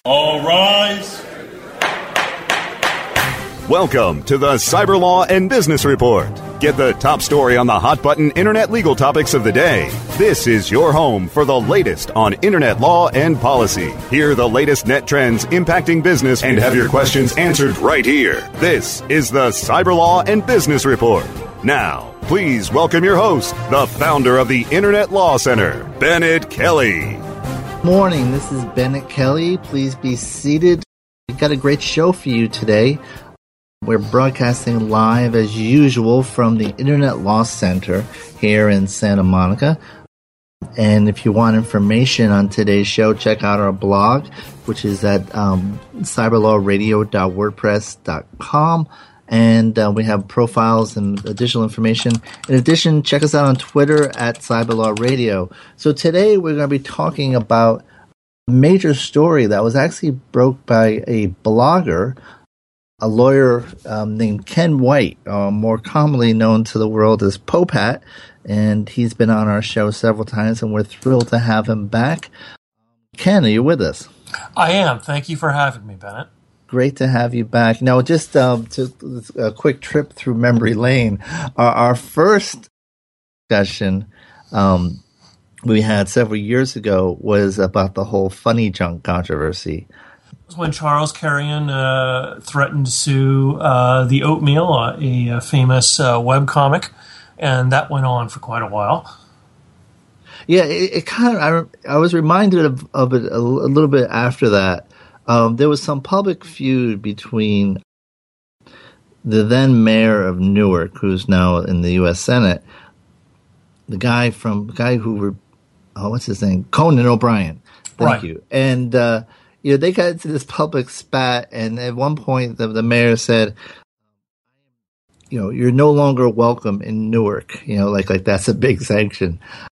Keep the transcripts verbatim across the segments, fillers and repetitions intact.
All rise. Welcome to the Cyber Law and Business Report. Get the top story on the hot button internet legal topics of the day. This is your home for the latest on internet law and policy. Hear the latest net trends impacting business and have your questions answered right here. This is the Cyber Law and Business Report. Now, please welcome your host, the founder of the Internet Law Center, Bennett Kelly. Morning, this is Bennett Kelly. Please be seated. We've got a great show for you today. We're broadcasting live as usual from the Internet Law Center here in Santa Monica. And if you want information on today's show, check out our blog, which is at um, cyber law radio dot wordpress dot com. And uh, we have profiles and additional information. In addition, check us out on Twitter at CyberLawRadio. So today we're going to be talking about a major story that was actually broke by a blogger, a lawyer um, named Ken White, uh, more commonly known to the world as Popat. And he's been on our show several times, and we're thrilled to have him back. Ken, are you with us? I am. Thank you for having me, Bennett. Great to have you back. Now, just um, to a quick trip through memory lane. Our, our first discussion um, we had several years ago was about the whole funny junk controversy. It was when Charles Carrion uh, threatened to sue uh, The Oatmeal, a, a famous uh, webcomic, and that went on for quite a while. Yeah, it, it kind of. I, I was reminded of, of it a, a little bit after that. Um, there was some public feud between the then mayor of Newark, who's now in the U S Senate, the guy from the guy who were, oh, what's his name, Conan O'Brien. Thank right. you. And uh, you know, they got into this public spat, and at one point, the, the mayor said, "You know, you're no longer welcome in Newark." You know, like like that's a big sanction.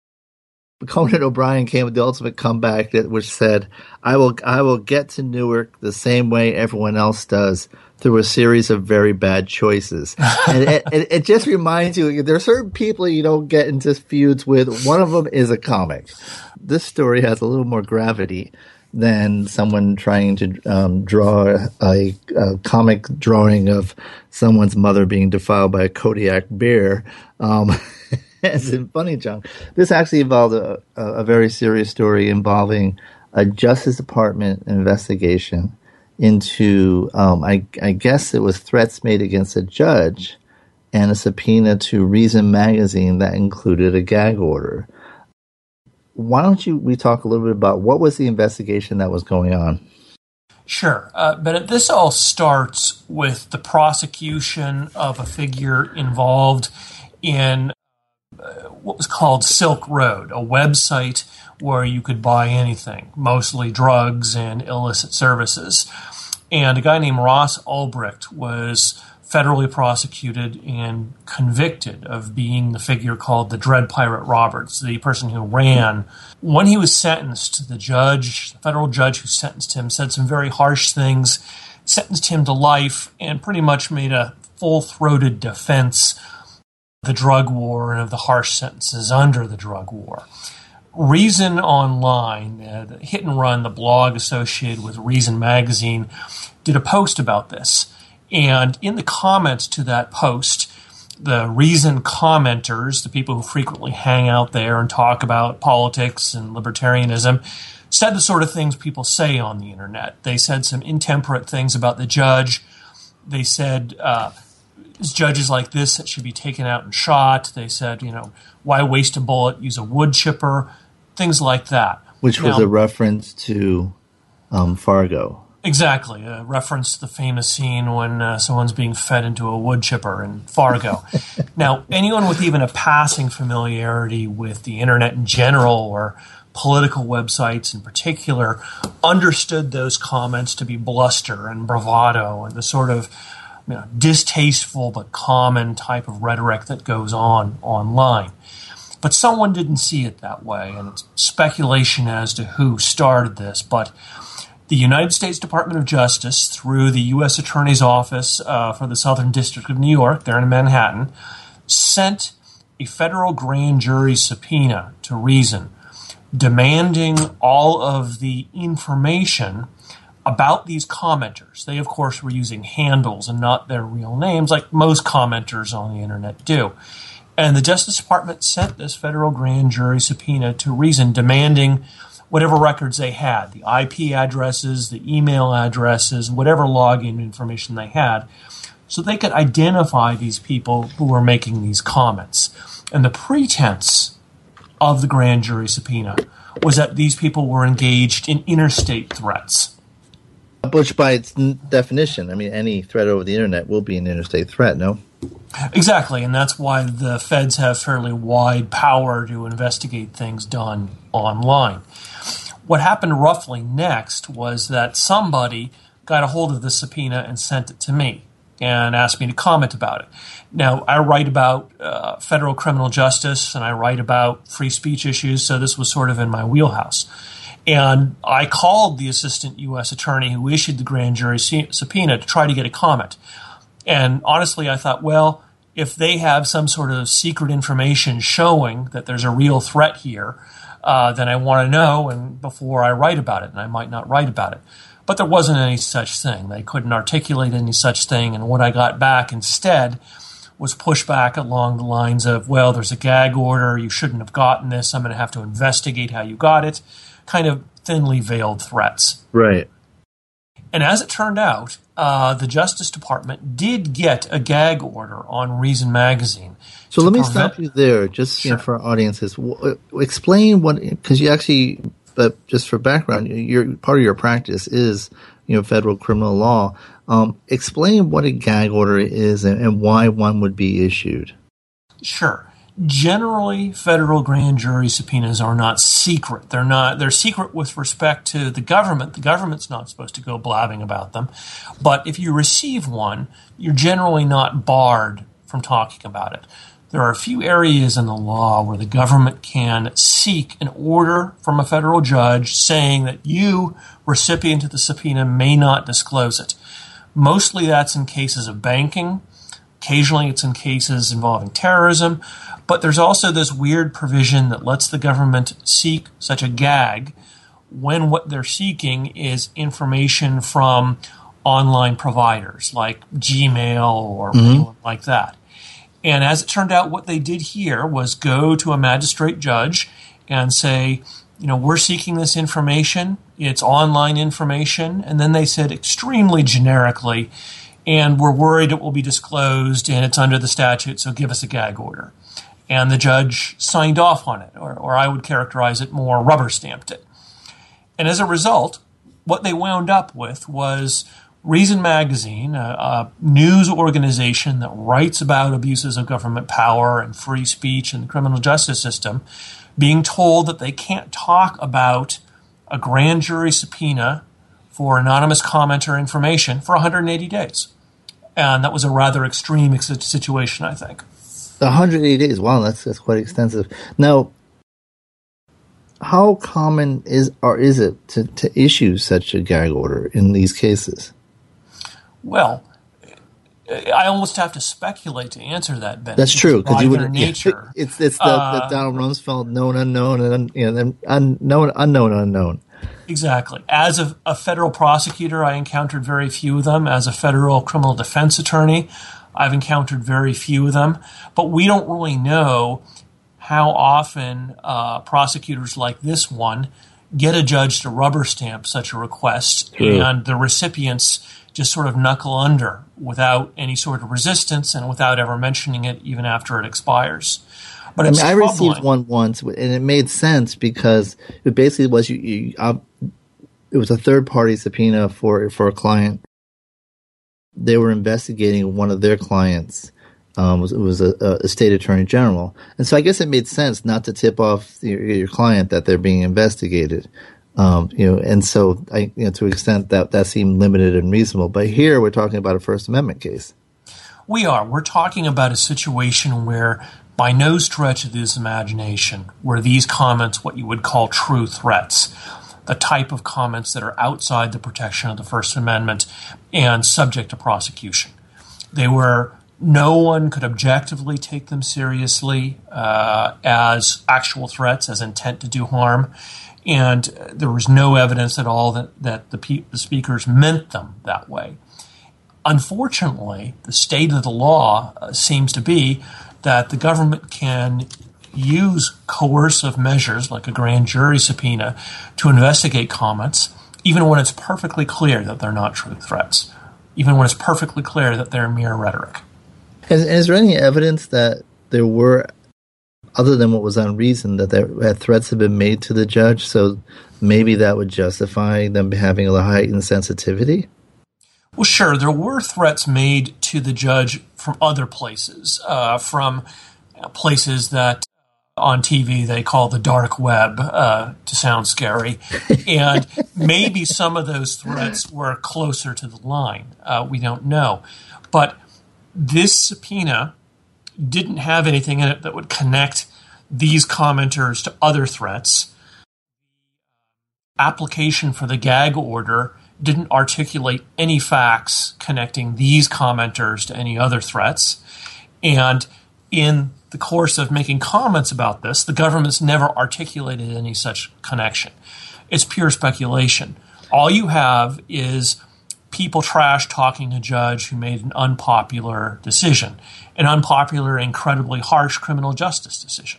Conan O'Brien came with the ultimate comeback, that which said, "I will, I will get to Newark the same way everyone else does, through a series of very bad choices." And it, it, it just reminds you, there are certain people you don't get into feuds with. One of them is a comic. This story has a little more gravity than someone trying to um, draw a, a comic drawing of someone's mother being defiled by a Kodiak bear. Um, As in funny junk. This actually involved a, a very serious story involving a Justice Department investigation into, um, I, I guess it was threats made against a judge and a subpoena to Reason Magazine that included a gag order. Why don't you we talk a little bit about what was the investigation that was going on? Sure. Uh, but this all starts with the prosecution of a figure involved in what was called Silk Road, a website where you could buy anything, mostly drugs and illicit services. And a guy named Ross Ulbricht was federally prosecuted and convicted of being the figure called the Dread Pirate Roberts, the person who ran. When he was sentenced, the judge, the federal judge who sentenced him, said some very harsh things, sentenced him to life, and pretty much made a full-throated defense the drug war and of the harsh sentences under the drug war. Reason Online, uh, the Hit and Run, the blog associated with Reason Magazine, did a post about this. And in the comments to that post, the Reason commenters, the people who frequently hang out there and talk about politics and libertarianism, said the sort of things people say on the internet. They said some intemperate things about the judge. They said uh, judges like this that should be taken out and shot. They said, you know, why waste a bullet? Use a wood chipper, things like that. Which was now, a reference to um, Fargo. Exactly, a reference to the famous scene when uh, someone's being fed into a wood chipper in Fargo. Now, anyone with even a passing familiarity with the internet in general or political websites in particular understood those comments to be bluster and bravado and the sort of you know, distasteful but common type of rhetoric that goes on online. But someone didn't see it that way, and it's speculation as to who started this. But the United States Department of Justice, through the U S Attorney's Office uh, for the Southern District of New York, there in Manhattan, sent a federal grand jury subpoena to Reason, demanding all of the information about these commenters. They, of course, were using handles and not their real names, like most commenters on the internet do. And the Justice Department sent this federal grand jury subpoena to Reason, demanding whatever records they had, the I P addresses, the email addresses, whatever login information they had, so they could identify these people who were making these comments. And the pretense of the grand jury subpoena was that these people were engaged in interstate threats. Which, by its definition, I mean, any threat over the internet will be an interstate threat, no? Exactly, and that's why the feds have fairly wide power to investigate things done online. What happened roughly next was that somebody got a hold of the subpoena and sent it to me and asked me to comment about it. Now, I write about uh, federal criminal justice and I write about free speech issues, so this was sort of in my wheelhouse. And I called the assistant U S attorney who issued the grand jury subpoena to try to get a comment. And honestly, I thought, well, if they have some sort of secret information showing that there's a real threat here, uh, then I want to know and before I write about it, and I might not write about it. But there wasn't any such thing. They couldn't articulate any such thing. And what I got back instead was pushback along the lines of, well, there's a gag order. You shouldn't have gotten this. I'm going to have to investigate how you got it. Kind of thinly veiled threats. Right. And as it turned out, uh, the Justice Department did get a gag order on Reason Magazine. So let me prevent- stop you there, just Sure. you know, for our audiences. W- explain what, because you actually, but just for background, your part of your practice is, you know, federal criminal law. Um, explain what a gag order is and, and why one would be issued. Sure. Generally, federal grand jury subpoenas are not secret. They're not. They're secret with respect to the government. The government's not supposed to go blabbing about them. But if you receive one, you're generally not barred from talking about it. There are a few areas in the law where the government can seek an order from a federal judge saying that you, recipient of the subpoena, may not disclose it. Mostly that's in cases of banking. Occasionally it's in cases involving terrorism. But there's also this weird provision that lets the government seek such a gag when what they're seeking is information from online providers like Gmail or mm-hmm. anyone like that. And as it turned out, what they did here was go to a magistrate judge and say, you know, we're seeking this information. It's online information. And then they said extremely generically, and we're worried it will be disclosed and it's under the statute, so give us a gag order. And the judge signed off on it, or, or I would characterize it more rubber stamped it. And as a result, what they wound up with was Reason Magazine, a, a news organization that writes about abuses of government power and free speech and the criminal justice system, being told that they can't talk about a grand jury subpoena for anonymous commenter information for one hundred eighty days. And that was a rather extreme situation, I think. one hundred eighty days. Wow, that's that's quite extensive. Now, how common is or is it to, to issue such a gag order in these cases? Well, I almost have to speculate to answer that, Ben. That's true, because you would. Nature. Yeah, it's it's the, uh, the Donald Rumsfeld known unknown and you know unknown unknown unknown. Exactly. As a, a federal prosecutor, I encountered very few of them. As a federal criminal defense attorney, I've encountered very few of them. But we don't really know how often uh, prosecutors like this one get a judge to rubber stamp such a request, True. And the recipients just sort of knuckle under without any sort of resistance and without ever mentioning it even after it expires. But it's I mean, I troubling. received one once, and it made sense because it basically was you. you uh, it was a third party subpoena for for a client. They were investigating one of their clients. Um, it was, it was a, a state attorney general, and so I guess it made sense not to tip off your, your client that they're being investigated. Um, you know, and so I, you know, to an extent that that seemed limited and reasonable. But here we're talking about a First Amendment case. We are. We're talking about a situation where, by no stretch of this imagination, were these comments what you would call true threats, the type of comments that are outside the protection of the First Amendment and subject to prosecution. They were no one could objectively take them seriously uh, as actual threats, as intent to do harm. And there was no evidence at all that, that the, pe- the speakers meant them that way. Unfortunately, the state of the law uh, seems to be that the government can use coercive measures like a grand jury subpoena to investigate comments, even when it's perfectly clear that they're not true threats, even when it's perfectly clear that they're mere rhetoric. Is, is there any evidence that there were, other than what was unreasoned, that there that threats had been made to the judge, so maybe that would justify them having a heightened sensitivity? Well, sure. There were threats made to the judge from other places, uh, from places that on T V they call the dark web, uh, to sound scary. And maybe some of those threats were closer to the line. Uh, we don't know. But this subpoena didn't have anything in it that would connect these commenters to other threats. Application for the gag order didn't articulate any facts connecting these commenters to any other threats. And in the course of making comments about this, the government's never articulated any such connection. It's pure speculation. All you have is people trash talking a judge who made an unpopular decision, an unpopular, incredibly harsh criminal justice decision.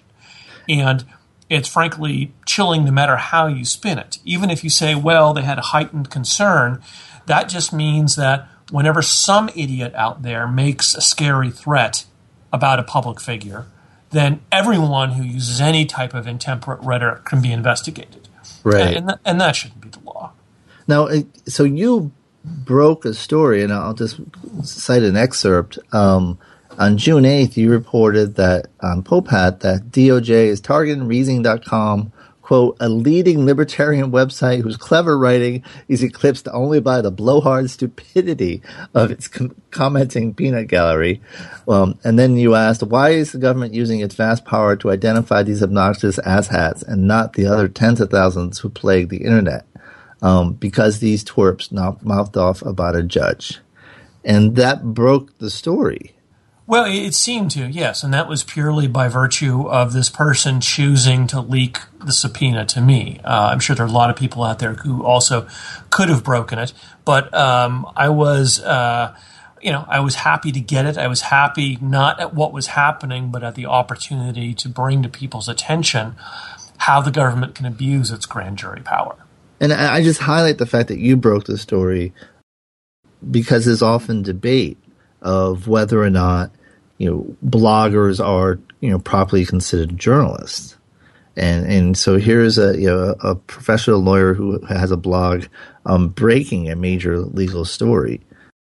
And it's frankly chilling no matter how you spin it. Even if you say, well, they had a heightened concern, that just means that whenever some idiot out there makes a scary threat about a public figure, then everyone who uses any type of intemperate rhetoric can be investigated. Right. And, and, and that shouldn't be the law. Now, so you broke a story, and I'll just cite an excerpt. Um, on June eighth, you reported that on Popat that D O J is targeting Reasoning dot com, quote, a leading libertarian website whose clever writing is eclipsed only by the blowhard stupidity of its com- commenting peanut gallery. Um, and then you asked, why is the government using its vast power to identify these obnoxious asshats and not the other tens of thousands who plague the internet? Um, because these twerps mouthed off about a judge. And that broke the story. Well, it seemed to, yes, and that was purely by virtue of this person choosing to leak the subpoena to me. Uh, I'm sure there are a lot of people out there who also could have broken it, but um, I was, uh, you know, I was happy to get it. I was happy not at what was happening, but at the opportunity to bring to people's attention how the government can abuse its grand jury power. And I just highlight the fact that you broke the story because there's often debate of whether or not, you know, bloggers are, you know, properly considered journalists. And and so here's a, you know, a professional lawyer who has a blog um, breaking a major legal story.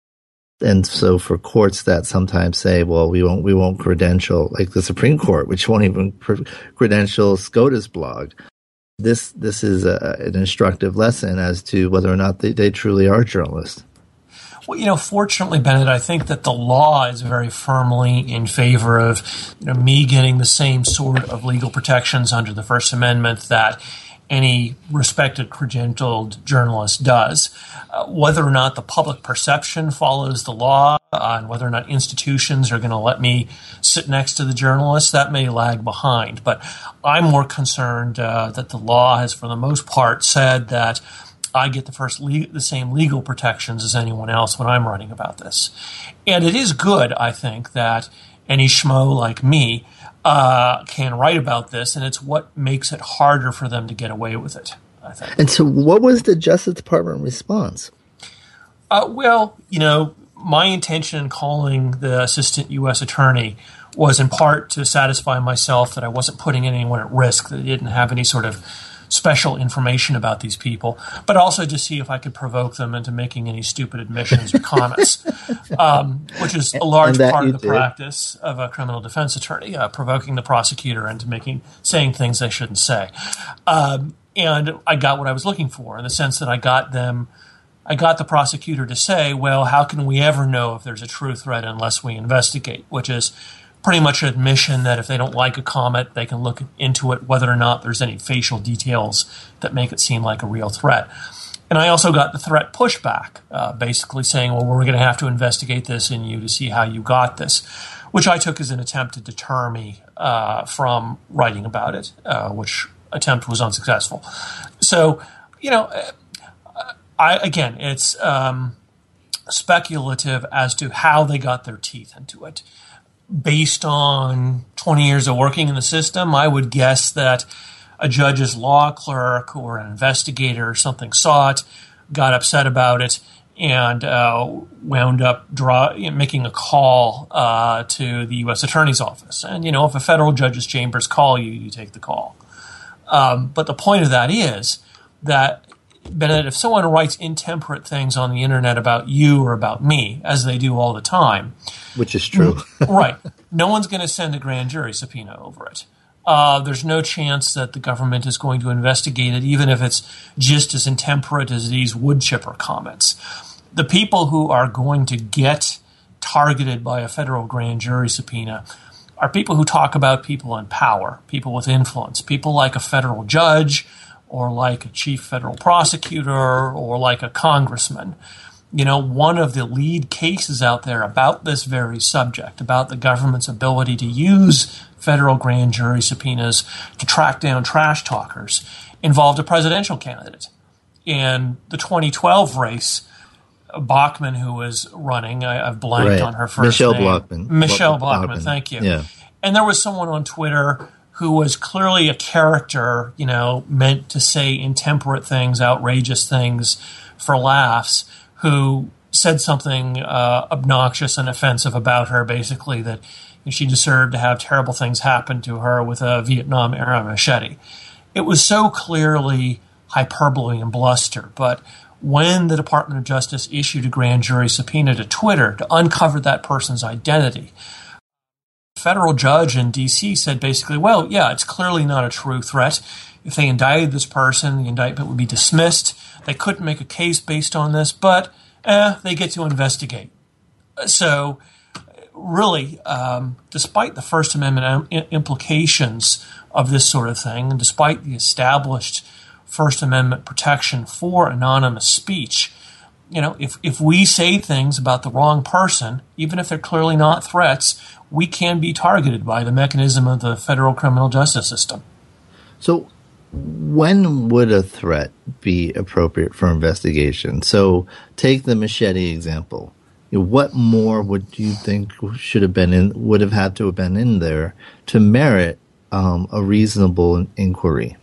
And so for courts that sometimes say, well, we won't we won't credential, like the Supreme Court, which won't even credential SCOTUS blog. This this is a, an instructive lesson as to whether or not they, they truly are journalists. Well, you know, fortunately, Bennett, I think that the law is very firmly in favor of, you know, me getting the same sort of legal protections under the First Amendment that any respected credentialed journalist does. Uh, whether or not the public perception follows the law uh, and whether or not institutions are going to let me sit next to the journalist, that may lag behind. But I'm more concerned uh, that the law has, for the most part, said that I get the first le- the same legal protections as anyone else when I'm writing about this. And it is good, I think, that any schmo like me uh, can write about this, and it's what makes it harder for them to get away with it, I think. And so what was the Justice Department response? Uh, well, you know, my intention in calling the assistant U S attorney was in part to satisfy myself that I wasn't putting anyone at risk, that I didn't have any sort of special information about these people, but also to see if I could provoke them into making any stupid admissions or comments, um, which is a large part of the did. practice of a criminal defense attorney, uh, provoking the prosecutor into making saying things they shouldn't say. Um, and I got what I was looking for in the sense that I got them, I got the prosecutor to say, well, how can we ever know if there's a true threat unless we investigate, which is pretty much an admission that if they don't like a comment, they can look into it, whether or not there's any facial details that make it seem like a real threat. And I also got the threat pushback, uh, basically saying, well, we're going to have to investigate this in you to see how you got this, which I took as an attempt to deter me uh, from writing about it, uh, which attempt was unsuccessful. So, you know, I, again, it's um, speculative as to how they got their teeth into it. Based on twenty years of working in the system, I would guess that a judge's law clerk or an investigator or something saw it, got upset about it, and uh, wound up draw, you know, making a call uh, to the U S Attorney's Office. And, you know, if a federal judge's chambers call you, you take the call. Um, but the point of that is that, Benedict, if someone writes intemperate things on the internet about you or about me, as they do all the time, which is true, right? No one's going to send a grand jury subpoena over it. Uh, there's no chance that the government is going to investigate it, even if it's just as intemperate as these wood chipper comments. The people who are going to get targeted by a federal grand jury subpoena are people who talk about people in power, people with influence, people like a federal judge or like a chief federal prosecutor or like a congressman. You know, one of the lead cases out there about this very subject, about the government's ability to use federal grand jury subpoenas to track down trash talkers, involved a presidential candidate. In the twenty twelve race, Bachmann, who was running, I, I've blanked right. on her first Michelle name. Bachmann. Michelle Bachmann. Bachmann, thank you. Yeah. And there was someone on Twitter who was clearly a character, you know, meant to say intemperate things, outrageous things for laughs, who said something uh, obnoxious and offensive about her, basically that she deserved to have terrible things happen to her with a Vietnam-era machete. It was so clearly hyperbole and bluster, but when the Department of Justice issued a grand jury subpoena to Twitter to uncover that person's identity, a federal judge in D C said basically, well, yeah, it's clearly not a true threat. If they indicted this person, the indictment would be dismissed. They couldn't make a case based on this, but eh, they get to investigate. So really, um, despite the First Amendment im- implications of this sort of thing, and despite the established First Amendment protection for anonymous speech, you know, if, if we say things about the wrong person, even if they're clearly not threats, we can be targeted by the mechanism of the federal criminal justice system. So when would a threat be appropriate for investigation? So take the machete example. You know, what more would you think should have been in, would have had to have been in there to merit um, a reasonable inquiry?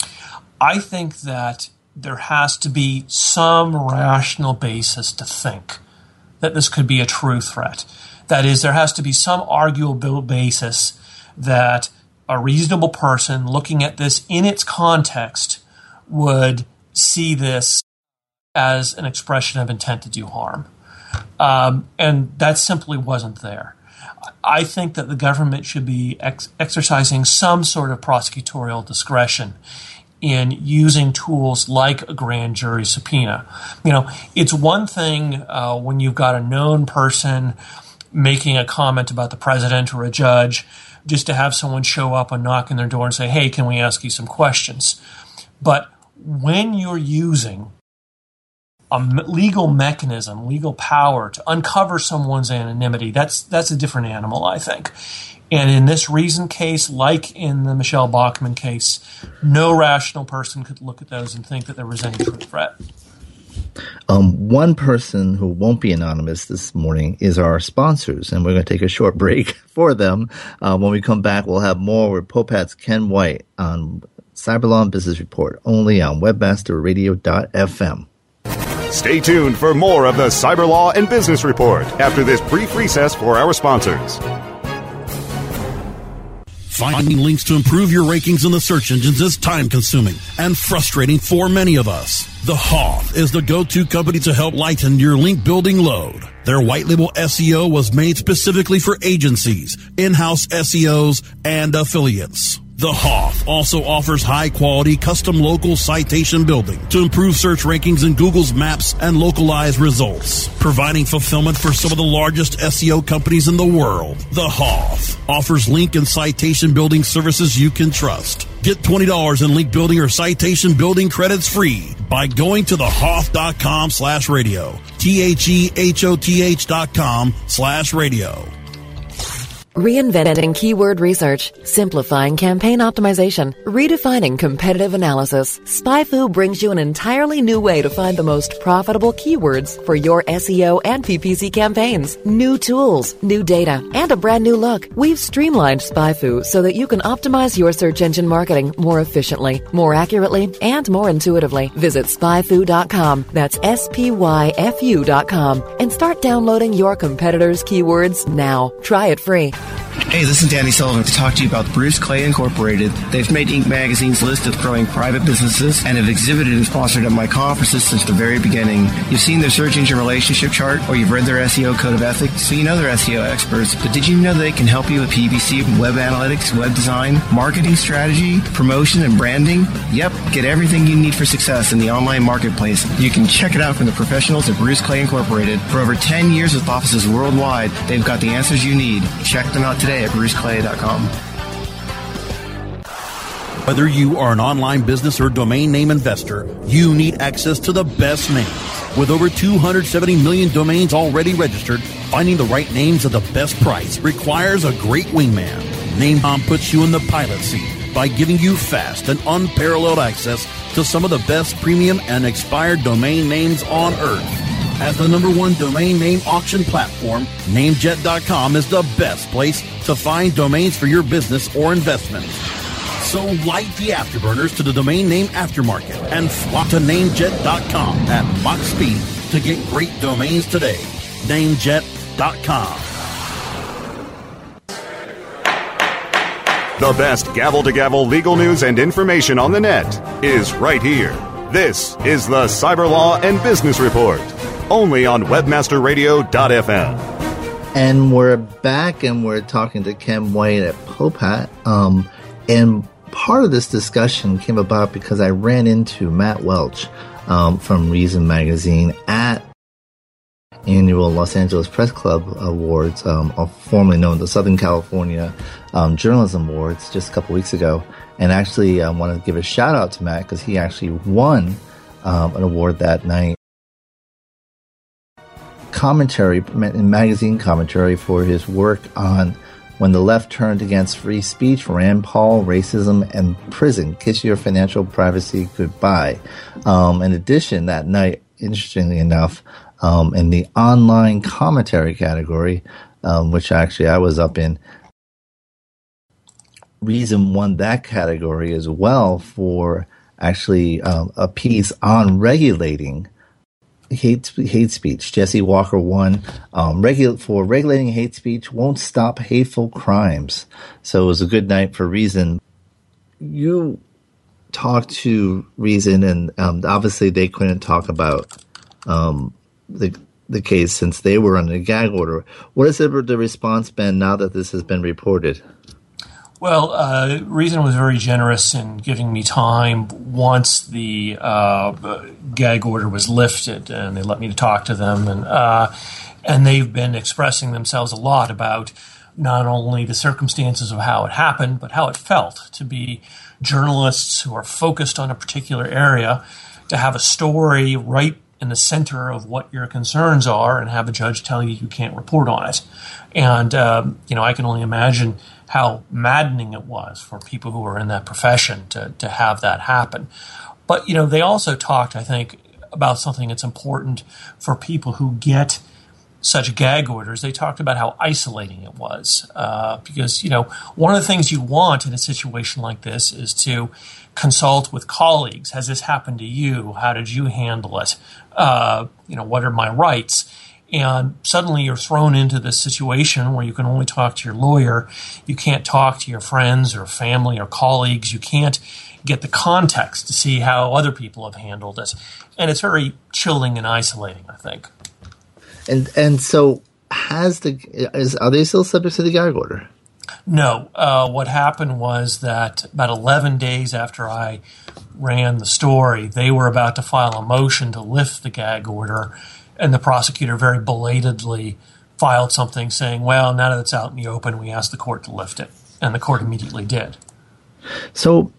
I think that there has to be some rational basis to think that this could be a true threat. That is, there has to be some arguable basis that a reasonable person looking at this in its context would see this as an expression of intent to do harm. Um, and that simply wasn't there. I think that the government should be ex- exercising some sort of prosecutorial discretion in using tools like a grand jury subpoena. You know, it's one thing uh, when you've got a known person making a comment about the president or a judge, just to have someone show up and knock on their door and say, hey, can we ask you some questions? But when you're using a legal mechanism, legal power to uncover someone's anonymity, that's that's a different animal, I think. And in this Reason case, like in the Michelle Bachmann case, no rational person could look at those and think that there was any true threat. Um, one person who won't be anonymous this morning is our sponsors, and we're going to take a short break for them. Uh, when we come back, we'll have more with Popat's Ken White on Cyberlaw and Business Report, only on webmaster radio dot f m. Stay tuned for more of the Cyberlaw and Business Report after this brief recess for our sponsors. Finding links to improve your rankings in the search engines is time-consuming and frustrating for many of us. The Hoff is the go-to company to help lighten your link-building load. Their white label S E O was made specifically for agencies, in-house S E Os, and affiliates. The Hoff also offers high-quality custom local citation building to improve search rankings in Google's maps and localized results, providing fulfillment for some of the largest S E O companies in the world. The Hoff offers link and citation building services you can trust. Get twenty dollars in link building or citation building credits free by going to the hoff.com slash radio. T-H-E-H-O-T-H dot com slash radio. Reinventing keyword research, simplifying campaign optimization, redefining competitive analysis. SpyFu brings you an entirely new way to find the most profitable keywords for your S E O and P P C campaigns. New tools, new data, and a brand new look. We've streamlined SpyFu so that you can optimize your search engine marketing more efficiently, more accurately, and more intuitively. Visit spy fu dot com. That's S P Y F U dot com. And start downloading your competitors' keywords now. Try it free. Hey, this is Danny Sullivan to talk to you about Bruce Clay Incorporated. They've made Inc Magazine's list of growing private businesses and have exhibited and sponsored at my conferences since the very beginning. You've seen their search engine relationship chart, or you've read their S E O code of ethics, so you know they're S E O experts. But did you know they can help you with P P C, web analytics, web design, marketing strategy, promotion, and branding? Yep, get everything you need for success in the online marketplace. You can check it out from the professionals at Bruce Clay Incorporated. For over ten years with offices worldwide, they've got the answers you need. Check them out today at bruce clay dot com. Whether you are an online business or domain name investor, you need access to the best names. With over two hundred seventy million domains already registered, finding the right names at the best price requires a great wingman. name dot com puts you in the pilot seat by giving you fast and unparalleled access to some of the best premium and expired domain names on earth. As the number one domain name auction platform, namejet dot com is the best place to find domains for your business or investment. So light the afterburners to the domain name aftermarket and flock to namejet dot com at Mach speed to get great domains today. namejet dot com. The best gavel-to-gavel legal news and information on the net is right here. This is the Cyber Law and Business Report, only on webmaster radio dot f m. And we're back, and we're talking to Ken White at Popat. Um, and part of this discussion came about because I ran into Matt Welch um, from Reason Magazine at annual Los Angeles Press Club Awards, um, formerly known as the Southern California um, Journalism Awards, just a couple weeks ago. And actually, I want to give a shout out to Matt because he actually won um, an award that night. Commentary, in magazine commentary, for his work on When the Left Turned Against Free Speech, Rand Paul, Racism, and Prison. Kiss Your Financial Privacy Goodbye. Um, in addition, that night, interestingly enough, um, in the online commentary category, um, which actually I was up in, Reason won that category as well for actually um, a piece on regulating hate hate speech. Jesse Walker won um, regu- for regulating hate speech won't stop hateful crimes. So it was a good night for Reason. You talked to Reason, and um, obviously they couldn't talk about um, the the case since they were under a gag order. What has the response been now that this has been reported? Well, uh, Reason was very generous in giving me time once the uh, gag order was lifted, and they let me talk to them. And uh, and they've been expressing themselves a lot about not only the circumstances of how it happened, but how it felt to be journalists who are focused on a particular area, to have a story right in the center of what your concerns are and have a judge tell you you can't report on it. And, um, you know, I can only imagine how maddening it was for people who are in that profession to, to have that happen. But, you know, they also talked, I think, about something that's important for people who get such gag orders. They talked about how isolating it was. Uh, because, you know, one of the things you want in a situation like this is to consult with colleagues. Has this happened to you? How did you handle it? Uh, you know, what are my rights? And suddenly you're thrown into this situation where you can only talk to your lawyer. You can't talk to your friends or family or colleagues. You can't get the context to see how other people have handled it. And it's very chilling and isolating, I think. And and so has the is are they still subject to the gag order? No. Uh, what happened was that about eleven days after I ran the story, they were about to file a motion to lift the gag order. And the prosecutor very belatedly filed something saying, well, now that it's out in the open, we asked the court to lift it. And the court immediately did. So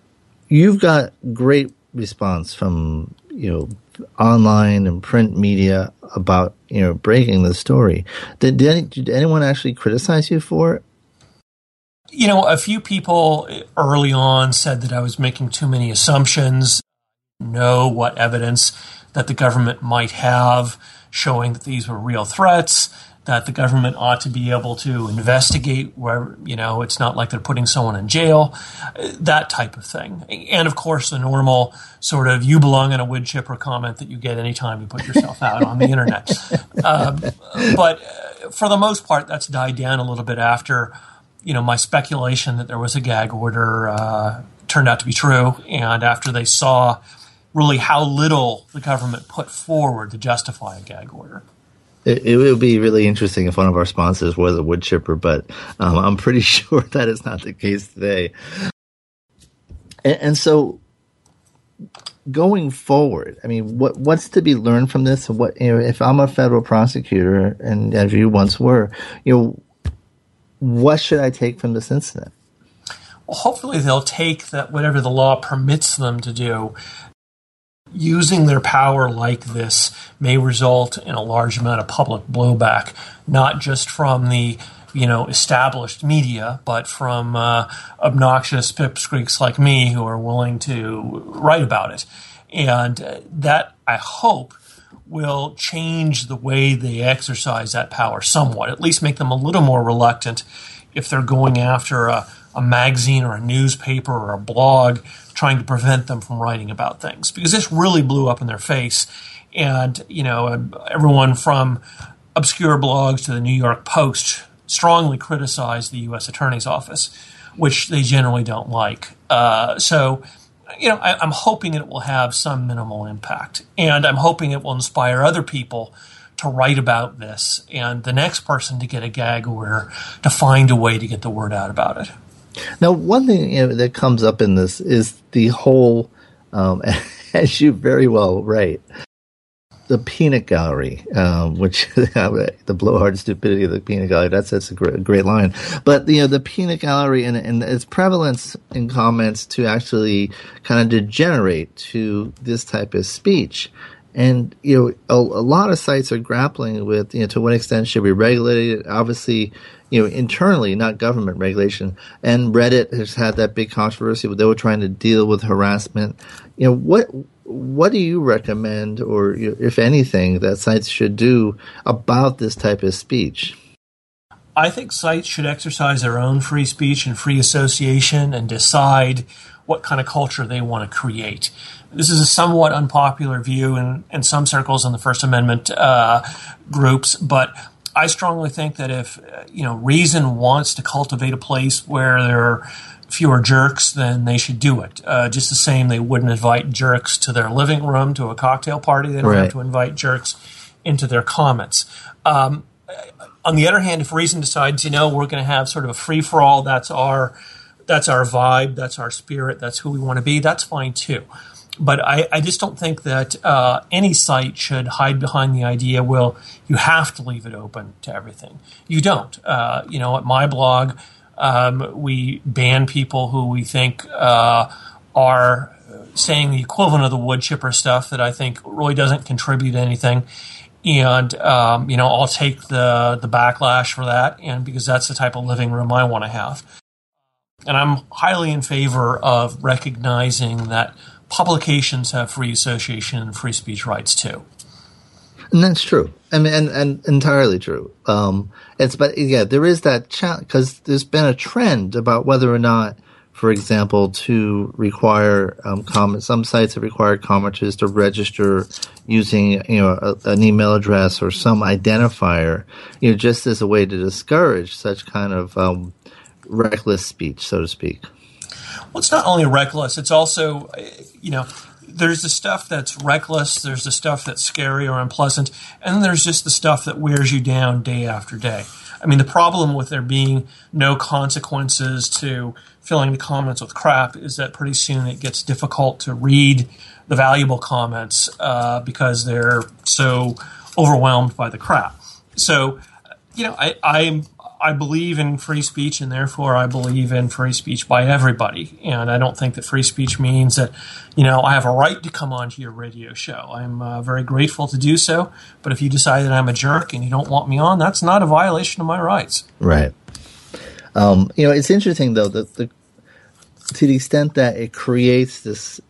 you've got great response from, you know, online and print media about, you know, breaking the story. Did, did, any, did anyone actually criticize you for it? You know, a few people early on said that I was making too many assumptions, know what evidence that the government might have showing that these were real threats, that the government ought to be able to investigate where, you know, it's not like they're putting someone in jail, that type of thing. And of course, the normal sort of you belong in a wood chipper comment that you get anytime you put yourself out on the internet. Um, but for the most part, that's died down a little bit after, you know, my speculation that there was a gag order uh, turned out to be true. And after they saw really how little the government put forward to justify a gag order. It, it would be really interesting if one of our sponsors was a wood chipper, but um, I'm pretty sure that is not the case today. And, and so, going forward, I mean, what what's to be learned from this? What, you know, if I'm a federal prosecutor, and as you once were, you know, what should I take from this incident? Well, hopefully they'll take that whatever the law permits them to do. Using their power like this may result in a large amount of public blowback, not just from the, you know, established media, but from uh, obnoxious pipsqueaks like me who are willing to write about it. And uh, that, I hope, will change the way they exercise that power somewhat, at least make them a little more reluctant if they're going after a, a magazine or a newspaper or a blog trying to prevent them from writing about things, because this really blew up in their face. And, you know, everyone from obscure blogs to the New York Post strongly criticized the U S Attorney's Office, which they generally don't like. Uh, so, you know, I, I'm hoping it will have some minimal impact. And I'm hoping it will inspire other people to write about this and the next person to get a gag order to find a way to get the word out about it. Now, one thing, you know, that comes up in this is the whole, um, as you very well write, the peanut gallery, um, which the blowhard stupidity of the peanut gallery. That's that's a great, great line. But you know, the peanut gallery and, and its prevalence in comments to actually kind of degenerate to this type of speech. And, you know, a, a lot of sites are grappling with, you know, to what extent should we regulate it? Obviously, you know, internally, not government regulation. And Reddit has had that big controversy where they were trying to deal with harassment. You know, what what do you recommend, or if anything, that sites should do about this type of speech? I think sites should exercise their own free speech and free association and decide what kind of culture they want to create. This is a somewhat unpopular view in, in some circles in the First Amendment uh, groups, but I strongly think that if, you know, Reason wants to cultivate a place where there are fewer jerks, then they should do it. Uh, just the same, they wouldn't invite jerks to their living room, to a cocktail party. They don't right. have to invite jerks into their comments. Um, on the other hand, if Reason decides, you know, we're going to have sort of a free-for-all, that's our, that's our vibe, that's our spirit, that's who we want to be, that's fine too. But I, I just don't think that uh, any site should hide behind the idea, well, you have to leave it open to everything. You don't. Uh, you know, at my blog, um, we ban people who we think uh, are saying the equivalent of the wood chipper stuff that I think really doesn't contribute to anything. And, um, you know, I'll take the, the backlash for that, and because that's the type of living room I want to have. And I'm highly in favor of recognizing that publications have free association and free speech rights too. And that's true. I mean, and, and entirely true. Um, it's, but yeah, there is that challenge, because there's been a trend about whether or not, for example, to require, um, comment, some sites have required commenters to register using, you know, a, an email address or some identifier, you know, just as a way to discourage such kind of, um, reckless speech, so to speak. Well, it's not only reckless, it's also, you know, there's the stuff that's reckless, there's the stuff that's scary or unpleasant, and then there's just the stuff that wears you down day after day. I mean, the problem with there being no consequences to filling the comments with crap is that pretty soon it gets difficult to read the valuable comments uh, because they're so overwhelmed by the crap. So, you know, I, I'm I believe in free speech, and therefore I believe in free speech by everybody. And I don't think that free speech means that, you know, I have a right to come onto your radio show. I'm uh, very grateful to do so. But if you decide that I'm a jerk and you don't want me on, that's not a violation of my rights. Right. Um, you know, it's interesting, though, that the, to the extent that it creates this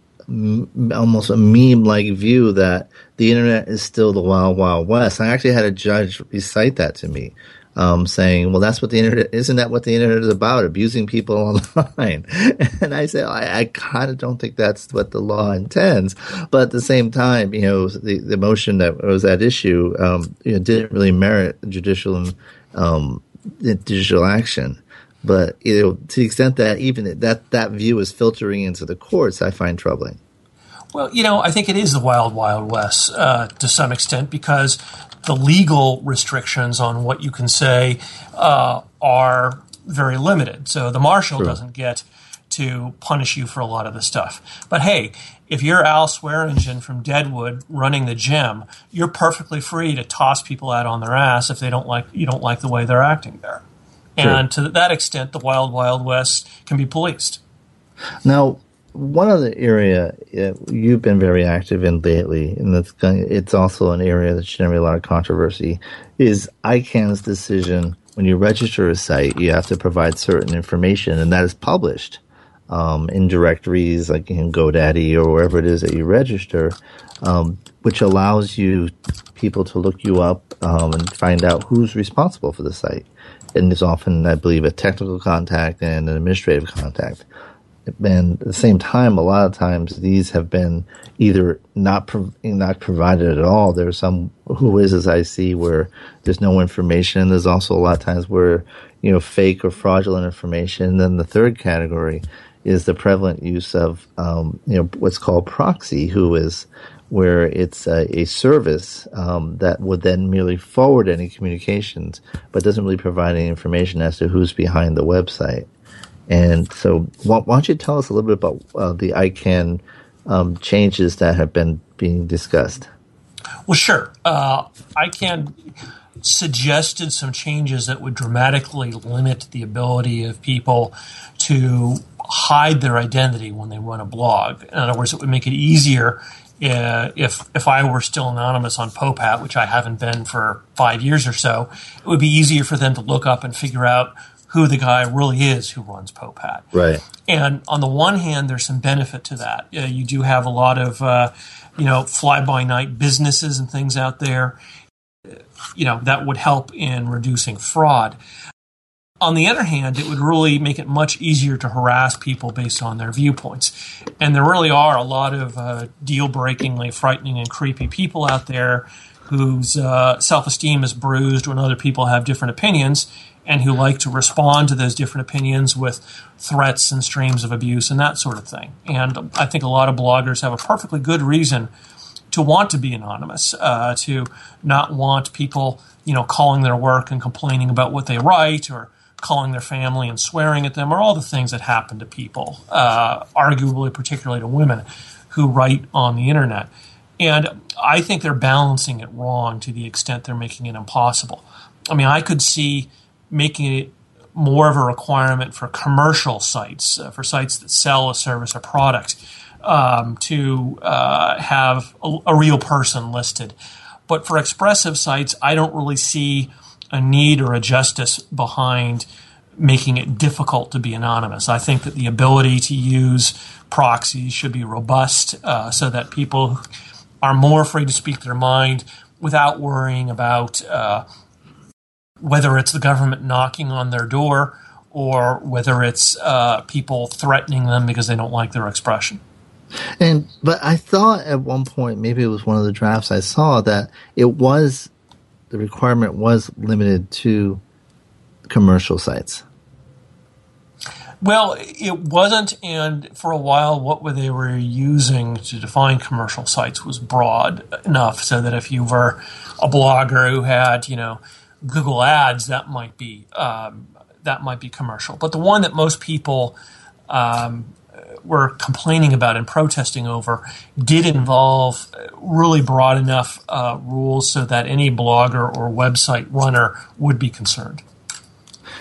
m- almost a meme-like view that the internet is still the wild, wild west. I actually had a judge recite that to me. Um, saying, well, that's what the internet, isn't that what the internet is about? Abusing people online. And I said, I, I kind of don't think that's what the law intends. But at the same time, you know, the, the motion that was at issue, um, you know, didn't really merit judicial, um, judicial action. But, you know, to the extent that even that, that view is filtering into the courts, I find troubling. Well, you know, I think it is the wild, wild west uh, to some extent, because the legal restrictions on what you can say uh, are very limited. So the marshal True. doesn't get to punish you for a lot of the stuff. But hey, if you're Al Swearingen from Deadwood running the gym, you're perfectly free to toss people out on their ass if they don't like you don't like the way they're acting there. True. And to that extent, the wild, wild west can be policed. Now, one other area uh, you've been very active in lately, and it's, it's also an area that's generated a lot of controversy, is I CANN's decision when you register a site, you have to provide certain information, and that is published um, in directories like in GoDaddy or wherever it is that you register, um, which allows you people to look you up um, and find out who's responsible for the site. And there's often, I believe, a technical contact and an administrative contact. And at the same time, a lot of times these have been either not prov- not provided at all. There's some who is, as I see, where there's no information. There's also a lot of times where, you know, fake or fraudulent information. And then the third category is the prevalent use of, um, you know, what's called proxy, who is where it's a, a service um, that would then merely forward any communications, but doesn't really provide any information as to who's behind the website. And so why, why don't you tell us a little bit about uh, the I CANN um, changes that have been being discussed? Well, sure. Uh, I CANN suggested some changes that would dramatically limit the ability of people to hide their identity when they run a blog. In other words, it would make it easier uh, if if I were still anonymous on Popat, which I haven't been for five years or so, it would be easier for them to look up and figure out who the guy really is who runs Popat. Right. And on the one hand, there's some benefit to that. Uh, you do have a lot of, uh, you know, fly-by-night businesses and things out there, you know, that would help in reducing fraud. On the other hand, it would really make it much easier to harass people based on their viewpoints. And there really are a lot of uh, deal-breakingly frightening and creepy people out there whose uh, self-esteem is bruised when other people have different opinions, and who like to respond to those different opinions with threats and streams of abuse and that sort of thing. And I think a lot of bloggers have a perfectly good reason to want to be anonymous, uh, to not want people, you know, calling their work and complaining about what they write, or calling their family and swearing at them, or all the things that happen to people, uh, arguably particularly to women who write on the internet. And I think they're balancing it wrong to the extent they're making it impossible. I mean, I could see making it more of a requirement for commercial sites, uh, for sites that sell a service or product, um, to uh, have a, a real person listed. But for expressive sites, I don't really see a need or a justice behind making it difficult to be anonymous. I think that the ability to use proxies should be robust, uh, so that people are more free to speak their mind without worrying about uh, whether it's the government knocking on their door or whether it's uh, people threatening them because they don't like their expression. And but I thought at one point, maybe it was one of the drafts I saw, that it was the requirement was limited to commercial sites. Well, it wasn't, and for a while what they were using to define commercial sites was broad enough so that if you were a blogger who had, you know, Google Ads, that might be um, that might be commercial. But the one that most people um, were complaining about and protesting over did involve really broad enough uh, rules so that any blogger or website runner would be concerned.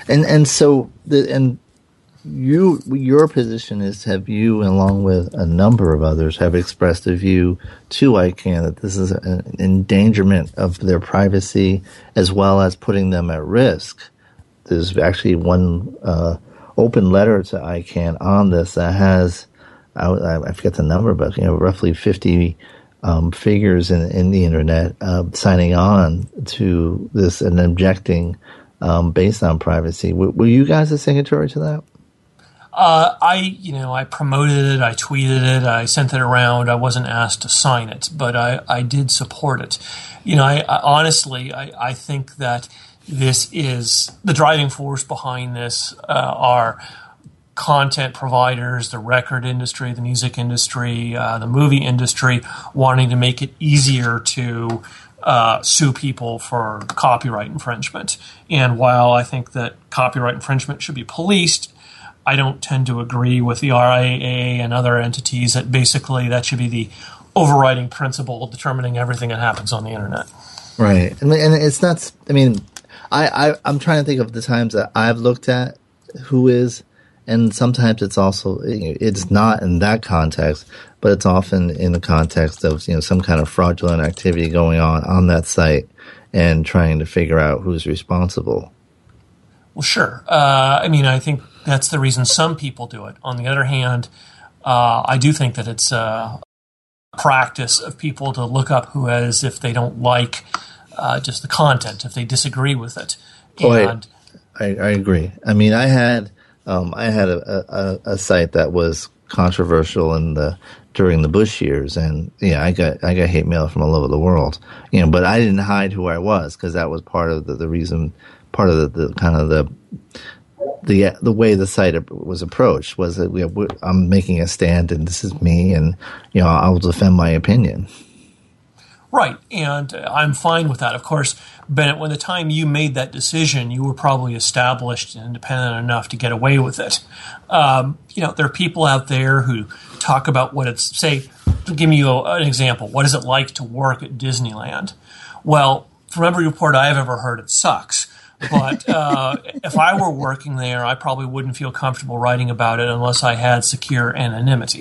And and so the and you your position is, have you, along with a number of others, have expressed a view to ICANN that this is an endangerment of their privacy as well as putting them at risk. There's actually one uh, open letter to ICANN on this that has, I, I forget the number, but you know, roughly fifty um, figures in, in the internet uh, signing on to this and objecting um, based on privacy. W- were you guys a signatory to that? Uh, I, you know, I promoted it, I tweeted it, I sent it around. I wasn't asked to sign it, but I, I did support it. You know, I, I honestly, I, I think that this is the driving force behind this uh, are content providers, the record industry, the music industry, uh, the movie industry, wanting to make it easier to uh, sue people for copyright infringement. And while I think that copyright infringement should be policed, I don't tend to agree with the R I A A and other entities that basically that should be the overriding principle determining everything that happens on the internet. Right. And it's not, I mean, I, I, I'm trying to think of the times that I've looked at who is, and sometimes it's also, it's not in that context, but it's often in the context of, you know, some kind of fraudulent activity going on on that site and trying to figure out who's responsible. Well, sure. Uh, I mean, I think that's the reason some people do it. On the other hand, uh, I do think that it's a practice of people to look up who has, if they don't like uh, just the content, if they disagree with it. Oh, and I, I, I agree. I mean, I had um, I had a, a, a site that was controversial in the during the Bush years, and yeah, I got I got hate mail from all over the world. You know, but I didn't hide who I was because that was part of the, the reason. Part of the, the kind of the the the way the site was approached was that we, I'm making a stand and this is me, and you know, I'll defend my opinion. Right, and I'm fine with that. Of course, Bennett, when the time you made that decision, you were probably established and independent enough to get away with it. Um, you know, there are people out there who talk about what it's, say, to give you a, an example, what is it like to work at Disneyland? Well, from every report I've ever heard, it sucks. But uh, if I were working there, I probably wouldn't feel comfortable writing about it unless I had secure anonymity.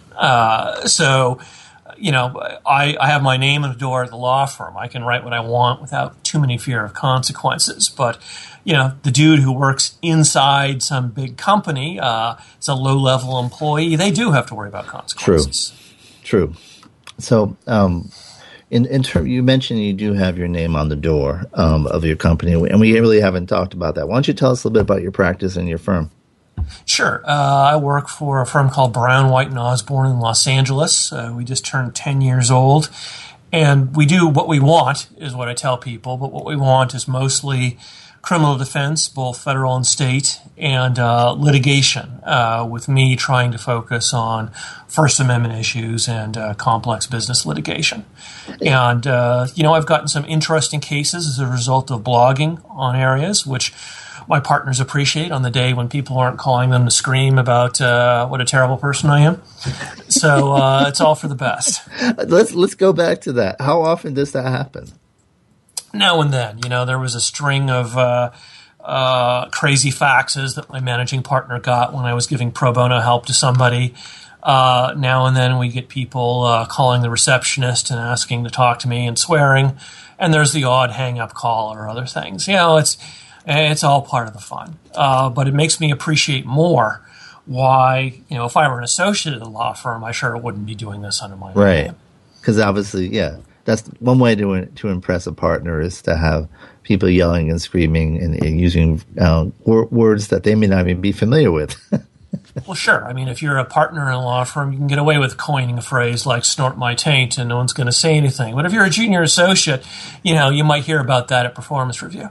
Uh, so, you know, I, I have my name on the door at the law firm. I can write what I want without too many fear of consequences. But, you know, the dude who works inside some big company, uh, is a low-level employee, they do have to worry about consequences. True. True. So, um In, in term, you mentioned you do have your name on the door um, of your company, and we really haven't talked about that. Why don't you tell us a little bit about your practice and your firm? Sure. Uh, I work for a firm called Brown, White, and Osborne in Los Angeles. Uh, we just turned ten years old, and we do what we want, is what I tell people, but what we want is mostly criminal defense, both federal and state, and uh, litigation, uh, with me trying to focus on First Amendment issues and uh, complex business litigation. And, uh, you know, I've gotten some interesting cases as a result of blogging on areas, which my partners appreciate on the day when people aren't calling them to scream about uh, what a terrible person I am. So uh, it's all for the best. Let's, let's go back to that. How often does that happen? Now and then. You know, there was a string of uh, uh, crazy faxes that my managing partner got when I was giving pro bono help to somebody. Uh, now and then we get people uh, calling the receptionist and asking to talk to me and swearing. And there's the odd hang-up call or other things. You know, it's it's all part of the fun. Uh, but it makes me appreciate more why, you know, if I were an associate at a law firm, I sure wouldn't be doing this under my own right. name. Because obviously, yeah. That's one way to to impress a partner is to have people yelling and screaming and, and using uh, wor- words that they may not even be familiar with. Well, sure. I mean, if you're a partner in a law firm, you can get away with coining a phrase like snort my taint and no one's going to say anything. But if you're a junior associate, you know, you might hear about that at performance review.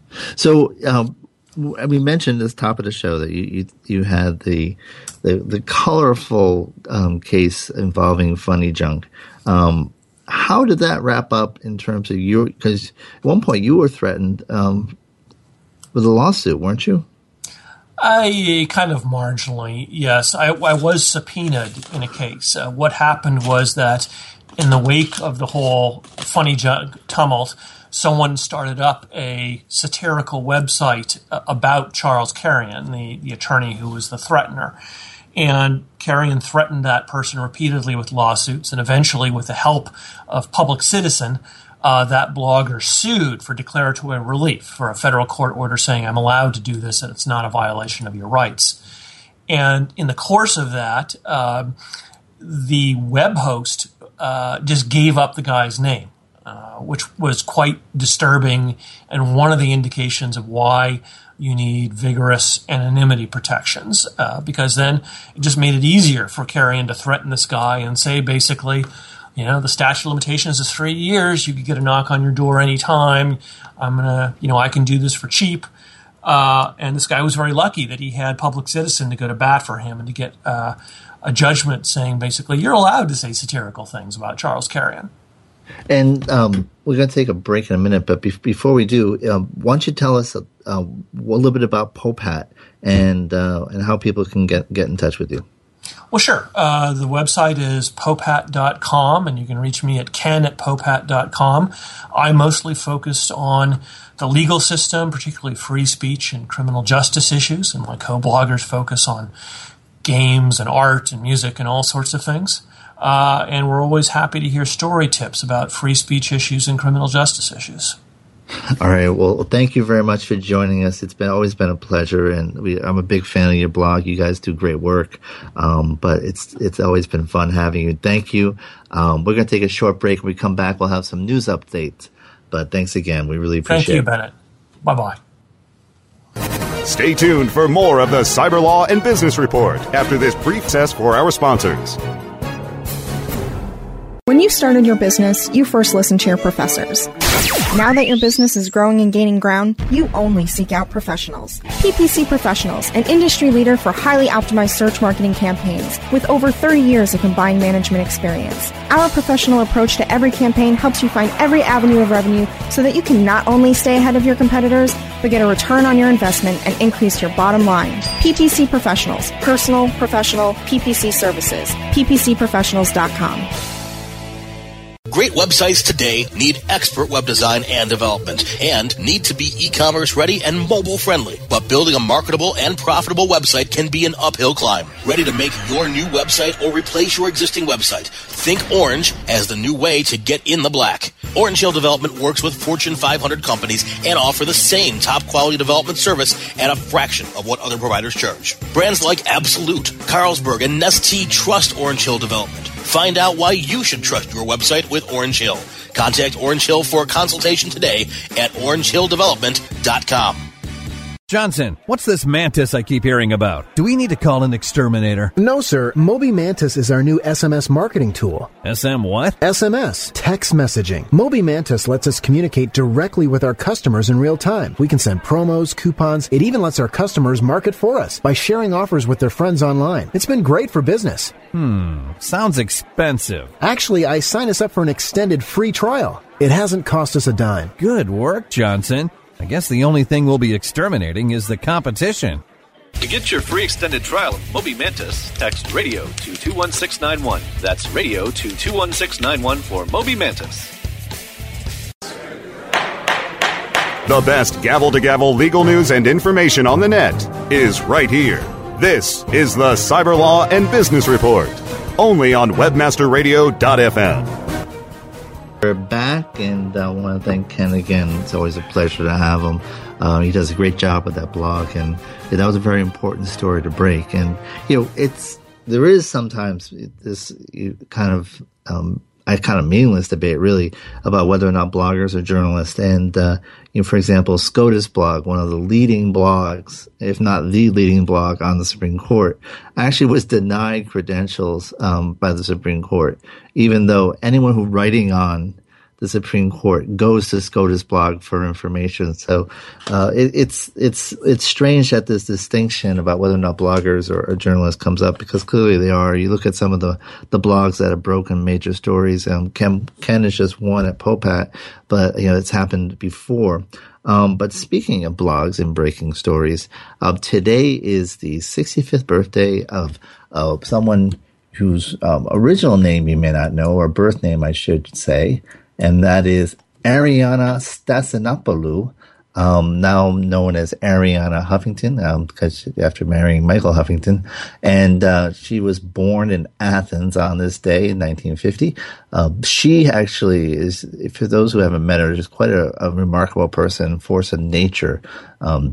So um, we mentioned at the top of the show that you you, you had the the, the colorful um, case involving Funny Junk. Um How did that wrap up in terms of your, because at one point you were threatened um, with a lawsuit, weren't you? I kind of marginally, yes. I, I was subpoenaed in a case. Uh, what happened was that in the wake of the whole Funny Junk tumult, someone started up a satirical website about Charles Carrion, the, the attorney who was the threatener. And Carrion threatened that person repeatedly with lawsuits, and eventually, with the help of Public Citizen, uh, that blogger sued for declaratory relief for a federal court order saying, I'm allowed to do this and it's not a violation of your rights. And in the course of that, uh, the web host uh, just gave up the guy's name, uh, which was quite disturbing and one of the indications of why you need vigorous anonymity protections, uh, because then it just made it easier for Carrion to threaten this guy and say basically, you know, the statute of limitations is three years. You could get a knock on your door anytime. I'm going to, you know, I can do this for cheap. Uh, and this guy was very lucky that he had Public Citizen to go to bat for him and to get uh, a judgment saying basically you're allowed to say satirical things about Charles Carrion. And um, we're going to take a break in a minute, but be- before we do, um, why don't you tell us uh, a little bit about Popat and uh, and how people can get, get in touch with you? Well, sure. Uh, the website is popat dot com, and you can reach me at ken at popat dot com. I mostly focus on the legal system, particularly free speech and criminal justice issues, and my co-bloggers focus on games and art and music and all sorts of things. Uh, and we're always happy to hear story tips about free speech issues and criminal justice issues. All right. Well, thank you very much for joining us. It's been always been a pleasure, and we, I'm a big fan of your blog. You guys do great work, um, but it's it's always been fun having you. Thank you. Um, we're going to take a short break. When we come back, we'll have some news updates. But thanks again. We really appreciate it. Thank you, Bennett. Bye-bye. Stay tuned for more of the Cyber Law and Business Report after this brief test for our sponsors. When you started your business, you first listened to your professors. Now that your business is growing and gaining ground, you only seek out professionals. P P C Professionals, an industry leader for highly optimized search marketing campaigns with over thirty years of combined management experience. Our professional approach to every campaign helps you find every avenue of revenue so that you can not only stay ahead of your competitors, but get a return on your investment and increase your bottom line. P P C Professionals, personal, professional, P P C services. P P C professionals dot com. Great websites today need expert web design and development and need to be e-commerce ready and mobile friendly. But building a marketable and profitable website can be an uphill climb. Ready to make your new website or replace your existing website? Think Orange as the new way to get in the black. Orange Hill Development works with Fortune five hundred companies and offer the same top quality development service at a fraction of what other providers charge. Brands like Absolute, Carlsberg, and Nestea trust Orange Hill Development. Find out why you should trust your website with Orange Hill. Contact Orange Hill for a consultation today at orange hill development dot com. Johnson, what's this Mantis I keep hearing about? Do we need to call an exterminator? No, sir. Moby Mantis is our new S M S marketing tool. S M what? S M S, text messaging. Moby Mantis lets us communicate directly with our customers in real time. We can send promos, coupons. It even lets our customers market for us by sharing offers with their friends online. It's been great for business. Hmm, sounds expensive. Actually, I signed us up for an extended free trial. It hasn't cost us a dime. Good work, Johnson. I guess the only thing we'll be exterminating is the competition. To get your free extended trial of Moby Mantis, text radio to two one six nine one. That's radio to two one six nine one for Moby Mantis. The best gavel-to-gavel legal news and information on the net is right here. This is the Cyber Law and Business Report, only on webmaster radio dot f m. We're back, and I want to thank Ken again. It's always a pleasure to have him. Uh, he does a great job with that blog, and yeah, that was a very important story to break. And you know, it's there is sometimes this kind of um, a kind of meaningless debate, really, about whether or not bloggers are journalists. And uh, you know, for example, SCOTUS blog, one of the leading blogs, if not the leading blog on the Supreme Court, actually was denied credentials um, by the Supreme Court, even though anyone who writing on the Supreme Court goes to SCOTUS blog for information. So uh, it, it's it's it's strange that this distinction about whether or not bloggers or, or journalists comes up, because clearly they are. You look at some of the, the blogs that have broken major stories. Um, Ken, Ken is just one at Popat, but you know it's happened before. Um, but speaking of blogs and breaking stories, uh, today is the sixty-fifth birthday of of someone whose um, original name you may not know, or birth name I should say. And that is Ariana Stasinopoulou, um, now known as Ariana Huffington, um, because after marrying Michael Huffington, and uh, she was born in Athens on this day in nineteen fifty. Uh, she actually is, for those who haven't met her, is quite a, a remarkable person, force of nature. Um,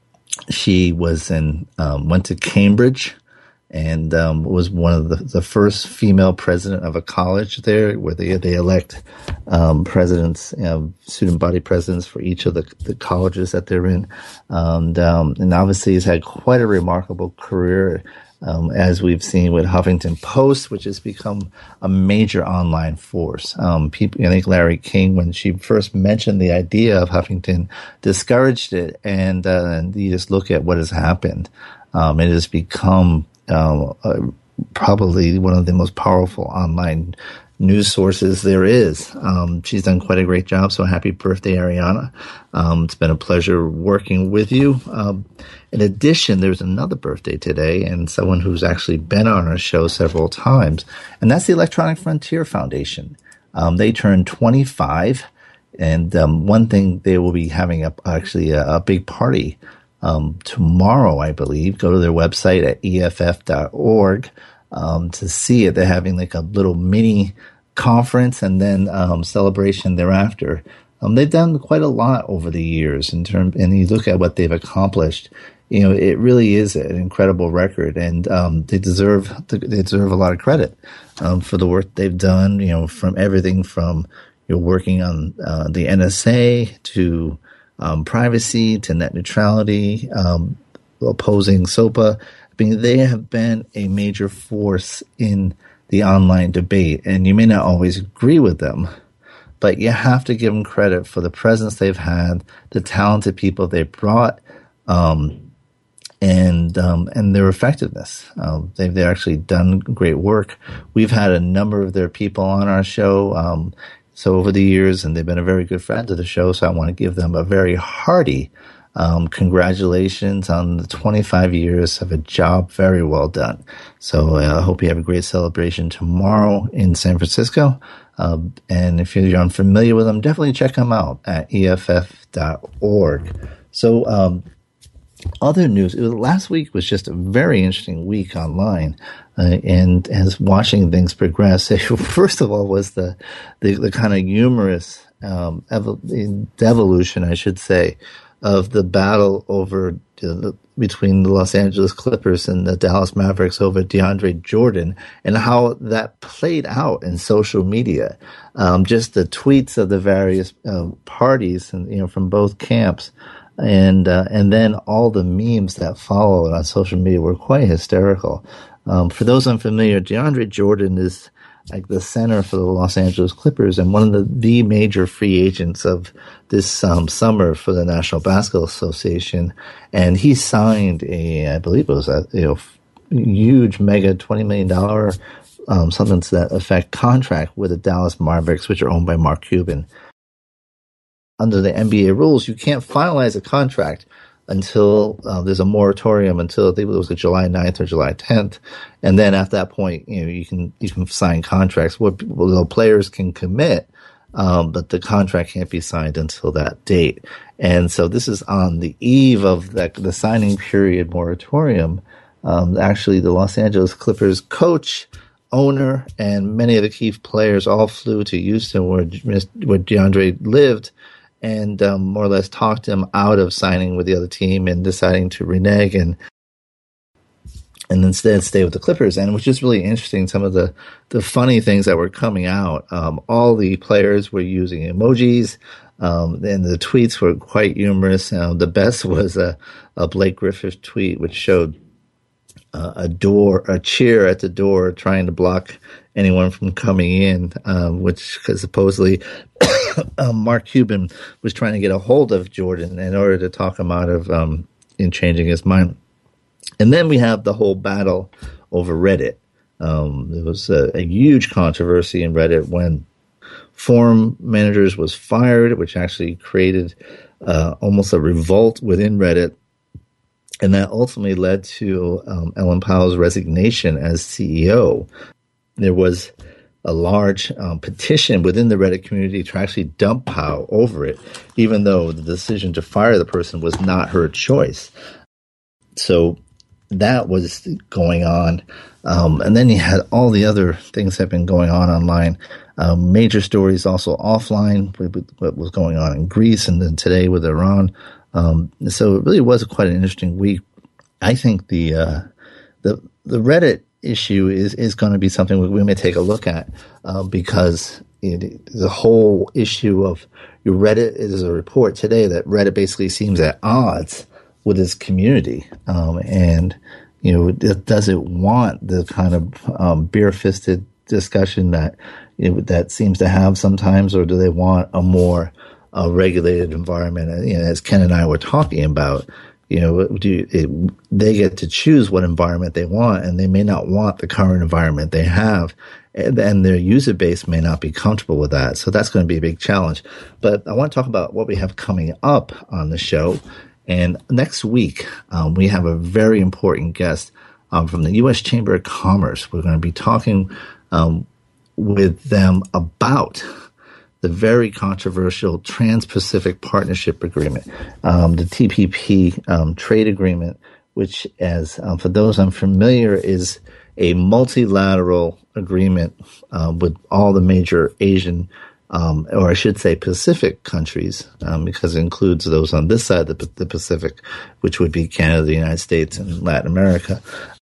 she was in um, went to Cambridge. And um, was one of the, the first female president of a college there, where they they elect um, presidents, you know, student body presidents for each of the, the colleges that they're in. And, um, and obviously has had quite a remarkable career, um, as we've seen with Huffington Post, which has become a major online force. Um, people, I think Larry King, when she first mentioned the idea of Huffington, discouraged it. And, uh, and you just look at what has happened. Um, it has become Um, uh, probably one of the most powerful online news sources there is. Um, she's done quite a great job, so happy birthday, Ariana. Um, it's been a pleasure working with you. Um, in addition, there's another birthday today, and someone who's actually been on our show several times, and that's the Electronic Frontier Foundation. Um, they turned twenty-five, and um, one thing, they will be having a, actually a, a big party Um, tomorrow, I believe. Go to their website at E F F dot org um, to see it. They're having like a little mini conference and then um, celebration thereafter. Um, they've done quite a lot over the years in terms, and you look at what they've accomplished. You know, it really is an incredible record, and um, they deserve they deserve a lot of credit um, for the work they've done. You know, from everything from you're working on uh, the N S A to Um, privacy to net neutrality, um, opposing SOPA. I mean, they have been a major force in the online debate, and you may not always agree with them, but you have to give them credit for the presence they've had, the talented people they brought, um, and um, and their effectiveness. Um, they've they've actually done great work. We've had a number of their people on our show. Um, So over the years, and they've been a very good friend of the show, so I want to give them a very hearty um, congratulations on the twenty-five years of a job very well done. So uh, I hope you have a great celebration tomorrow in San Francisco. Uh, and if you're unfamiliar with them, definitely check them out at E F F dot org. So um, other news, it was, last week was just a very interesting week online. Uh, and as watching things progress, first of all was the the, the kind of humorous um, evo- devolution, I should say, of the battle over uh, between the Los Angeles Clippers and the Dallas Mavericks over DeAndre Jordan, and how that played out in social media. Um, just the tweets of the various uh, parties, and you know, from both camps. And uh, and then all the memes that followed on social media were quite hysterical. Um, for those unfamiliar, DeAndre Jordan is like the center for the Los Angeles Clippers and one of the, the major free agents of this um, summer for the National Basketball Association. And he signed a, I believe it was a you know, huge mega twenty million dollars, um, something to that effect, contract with the Dallas Mavericks, which are owned by Mark Cuban. Under the N B A rules, you can't finalize a contract until uh, there's a moratorium until I think it was July ninth or July tenth, and then at that point, you know, you can you can sign contracts where people, the players can commit, um, but the contract can't be signed until that date. And so this is on the eve of that, the signing period moratorium. Um, actually, the Los Angeles Clippers coach, owner, and many of the key players all flew to Houston, where where DeAndre lived, and um, more or less talked him out of signing with the other team and deciding to renege and and instead stay with the Clippers. And which is really interesting, some of the, the funny things that were coming out. Um, all the players were using emojis, um, and the tweets were quite humorous. Uh, the best was a, a Blake Griffin tweet, which showed uh, a door, a chair at the door trying to block anyone from coming in, um, which because supposedly um, Mark Cuban was trying to get a hold of Jordan in order to talk him out of um, in changing his mind. And then we have the whole battle over Reddit. Um, there was a, a huge controversy in Reddit when forum managers was fired, which actually created uh, almost a revolt within Reddit. And that ultimately led to um, Ellen Powell's resignation as C E O. There was a large um, petition within the Reddit community to actually dump Powell over it, even though the decision to fire the person was not her choice. So that was going on. Um, and then you had all the other things that have been going on online. Um, major stories also offline, with what was going on in Greece and then today with Iran. Um, so it really was quite an interesting week. I think the uh, the the Reddit issue is, is going to be something we, we may take a look at uh, because it, the whole issue of your Reddit is a report today that Reddit basically seems at odds with its community, um, and you know, it, does it want the kind of um, bare-fisted discussion that you know, that seems to have sometimes, or do they want a more uh, regulated environment? You know, as Ken and I were talking about, you know, do it, they get to choose what environment they want, and they may not want the current environment they have, and, and their user base may not be comfortable with that. So that's going to be a big challenge. But I want to talk about what we have coming up on the show. And next week, um, we have a very important guest um, from the U S Chamber of Commerce. We're going to be talking um, with them about the very controversial Trans-Pacific Partnership Agreement, um, the T P P um, trade agreement, which, as um, for those unfamiliar, is a multilateral agreement uh, with all the major Asian Um, or I should say Pacific countries, um, because it includes those on this side of the, the Pacific, which would be Canada, the United States, and Latin America.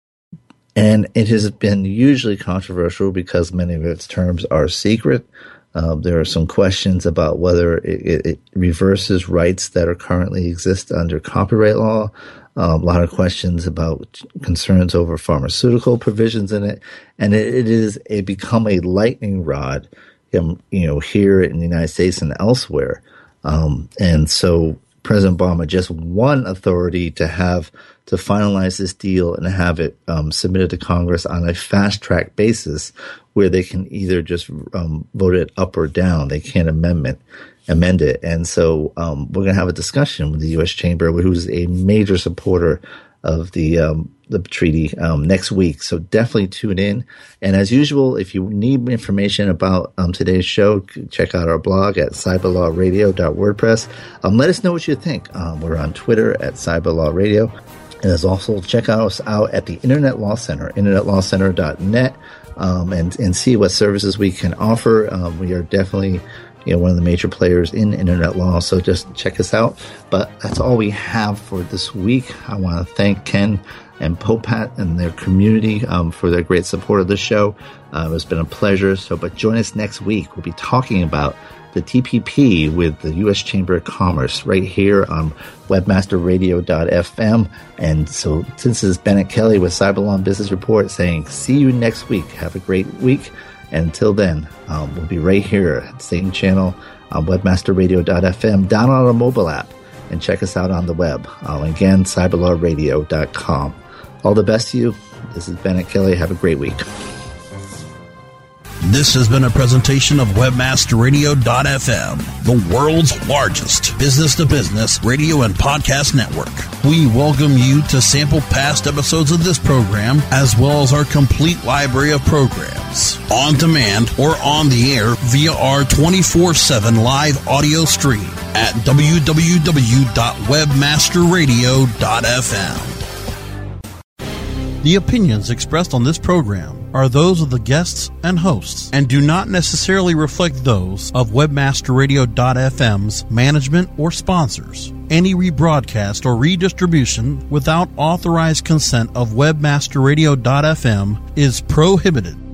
And it has been usually controversial because many of its terms are secret. Uh, there are some questions about whether it, it, it reverses rights that are currently exist under copyright law. Uh, a lot of questions about concerns over pharmaceutical provisions in it. And it, it is a become a lightning rod, Um, you know, here in the United States and elsewhere. Um, and so President Obama just won authority to have to finalize this deal and have it um, submitted to Congress on a fast track basis where they can either just um, vote it up or down. They can't amendment, amend it. And so um, we're going to have a discussion with the U S Chamber, who's a major supporter of the um, the treaty um, next week. So definitely tune in. And as usual, if you need information about um, today's show, check out our blog at cyberlaw radio dot wordpress. Um, let us know what you think. Um, we're on Twitter at cyberlawradio. And as also check us out at the Internet Law Center, internet law center dot net, um, and, and see what services we can offer. Um, we are definitely you know, one of the major players in internet law. So just check us out. But that's all we have for this week. I want to thank Ken and Popat and their community um, for their great support of the show. Uh, it's been a pleasure. So, but join us next week. We'll be talking about the T P P with the U S Chamber of Commerce right here on webmaster radio dot f m. And so this is Bennett Kelly with Cyberlaw Business Report saying, see you next week. Have a great week. And until then, um, we'll be right here at the same channel on webmaster radio dot f m, down on our mobile app, and check us out on the web. Uh, again, cyberlaw radio dot com. All the best to you. This is Bennett Kelly. Have a great week. This has been a presentation of webmaster radio dot f m, the world's largest business-to-business radio and podcast network. We welcome you to sample past episodes of this program, as well as our complete library of programs, on demand or on the air via our twenty-four seven live audio stream at w w w dot webmaster radio dot f m. The opinions expressed on this program are those of the guests and hosts and do not necessarily reflect those of webmaster radio dot f m's management or sponsors. Any rebroadcast or redistribution without authorized consent of webmaster radio dot f m is prohibited.